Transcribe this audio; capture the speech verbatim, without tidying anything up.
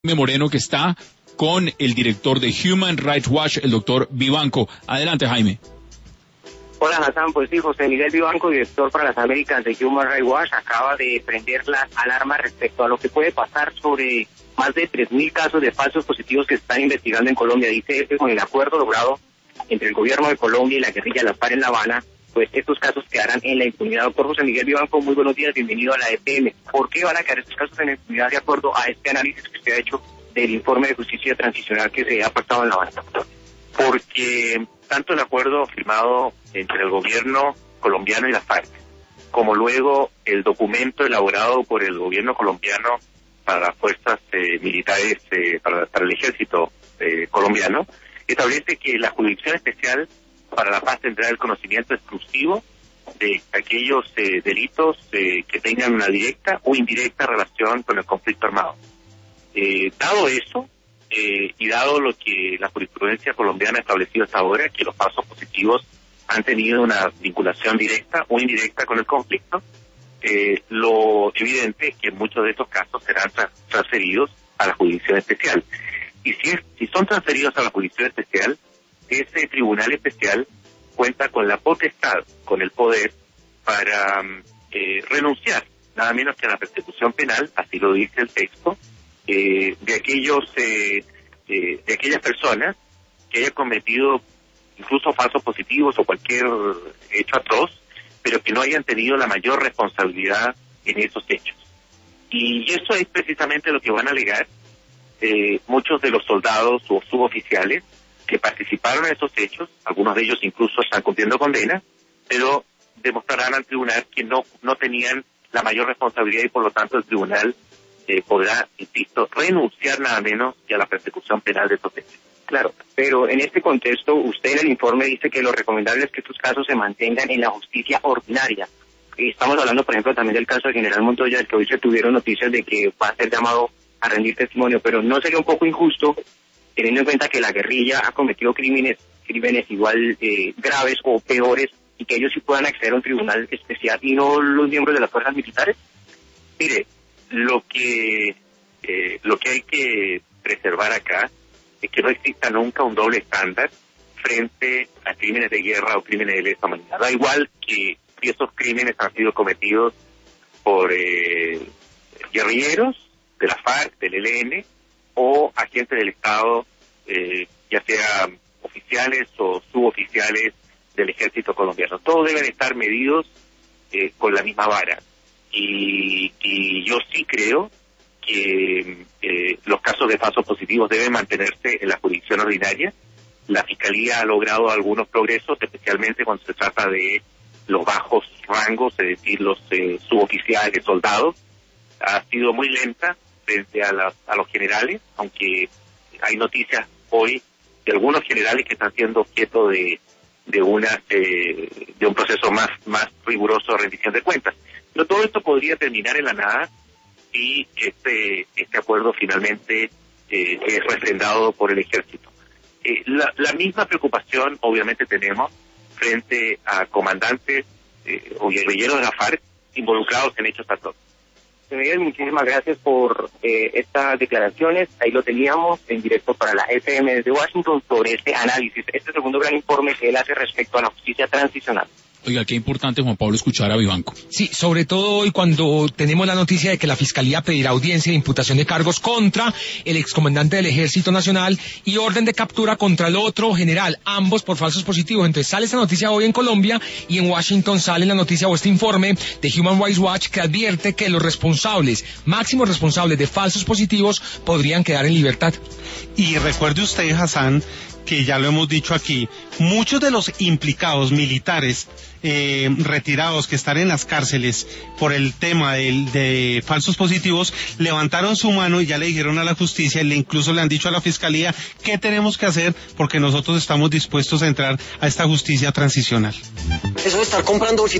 Moreno, que está con el director de Human Rights Watch, el doctor Vivanco. Adelante, Jaime. Hola, Hassan. Pues sí, José Miguel Vivanco, director para las Américas de Human Rights Watch, acaba de prender las alarmas respecto a lo que puede pasar sobre más de tres mil casos de falsos positivos que se están investigando en Colombia. Dice que con el acuerdo logrado entre el gobierno de Colombia y la guerrilla de la FARC en La Habana, pues estos casos quedarán en la impunidad. Doctor José Miguel Vivanco, muy buenos días, bienvenido a la E P M. ¿Por qué van a quedar estos casos en la impunidad de acuerdo a este análisis que usted ha hecho del informe de justicia transicional que se ha pactado en La Habana? Porque tanto el acuerdo firmado entre el gobierno colombiano y la FARC, como luego el documento elaborado por el gobierno colombiano para las fuerzas eh, militares, eh, para, para el ejército eh, colombiano, establece que la Jurisdicción Especial para la Paz tendrá el conocimiento exclusivo de aquellos eh, delitos eh, que tengan una directa o indirecta relación con el conflicto armado. Eh, dado eso, eh, y dado lo que la jurisprudencia colombiana ha establecido hasta ahora, que los falsos positivos han tenido una vinculación directa o indirecta con el conflicto, eh, lo evidente es que muchos de estos casos serán tra- transferidos a la Jurisdicción Especial. Y si, es, si son transferidos a la Jurisdicción Especial, ese tribunal especial cuenta con la potestad, con el poder para eh, renunciar, nada menos que a la persecución penal, así lo dice el texto, eh, de aquellos eh, eh, de aquellas personas que hayan cometido incluso falsos positivos o cualquier hecho atroz, pero que no hayan tenido la mayor responsabilidad en esos hechos. Y eso es precisamente lo que van a alegar eh, muchos de los soldados o suboficiales que participaron en esos hechos. Algunos de ellos incluso están cumpliendo condena, pero demostrarán al tribunal que no no tenían la mayor responsabilidad y por lo tanto el tribunal eh, podrá, insisto, renunciar nada menos que a la persecución penal de esos hechos. Claro, pero en este contexto usted en el informe dice que lo recomendable es que estos casos se mantengan en la justicia ordinaria. Y estamos hablando, por ejemplo, también del caso del general Montoya, del que hoy se tuvieron noticias de que va a ser llamado a rendir testimonio, pero ¿no sería un poco injusto teniendo en cuenta que la guerrilla ha cometido crímenes crímenes igual eh, graves o peores y que ellos sí puedan acceder a un tribunal especial y no los miembros de las fuerzas militares? Mire, lo que eh, lo que hay que preservar acá es que no exista nunca un doble estándar frente a crímenes de guerra o crímenes de lesa humanidad. Da igual que si esos crímenes han sido cometidos por eh, guerrilleros de la FARC, del E L N, o agentes del Estado, eh, ya sea oficiales o suboficiales del ejército colombiano. Todos deben estar medidos eh, con la misma vara. Y, y yo sí creo que eh, los casos de falsos positivos deben mantenerse en la jurisdicción ordinaria. La Fiscalía ha logrado algunos progresos, especialmente cuando se trata de los bajos rangos, es decir, los eh, suboficiales, soldados. Ha sido muy lenta frente a, las, a los generales, aunque hay noticias hoy de algunos generales que están siendo objeto de de una eh, de un proceso más más riguroso de rendición de cuentas. Pero todo esto podría terminar en la nada si este este acuerdo finalmente eh, es refrendado por el ejército. Eh, la, la misma preocupación obviamente tenemos frente a comandantes eh, o guerrilleros de la FARC involucrados en hechos atroces. Miguel, muchísimas gracias por eh, estas declaraciones. Ahí lo teníamos en directo para la E P M desde Washington sobre este análisis, este segundo gran informe que él hace respecto a la justicia transicional. Oiga, qué importante, Juan Pablo, escuchar a Vivanco. Sí, sobre todo hoy cuando tenemos la noticia de que la Fiscalía pedirá audiencia de imputación de cargos contra el excomandante del Ejército Nacional y orden de captura contra el otro general, ambos por falsos positivos. Entonces sale esta noticia hoy en Colombia y en Washington sale la noticia o este informe de Human Rights Watch que advierte que los responsables, máximos responsables de falsos positivos, podrían quedar en libertad. Y recuerde usted, Hassan, que ya lo hemos dicho aquí, muchos de los implicados militares eh, retirados que están en las cárceles por el tema de, de falsos positivos levantaron su mano y ya le dijeron a la justicia y le incluso le han dicho a la fiscalía qué tenemos que hacer porque nosotros estamos dispuestos a entrar a esta justicia transicional. Eso de estar comprando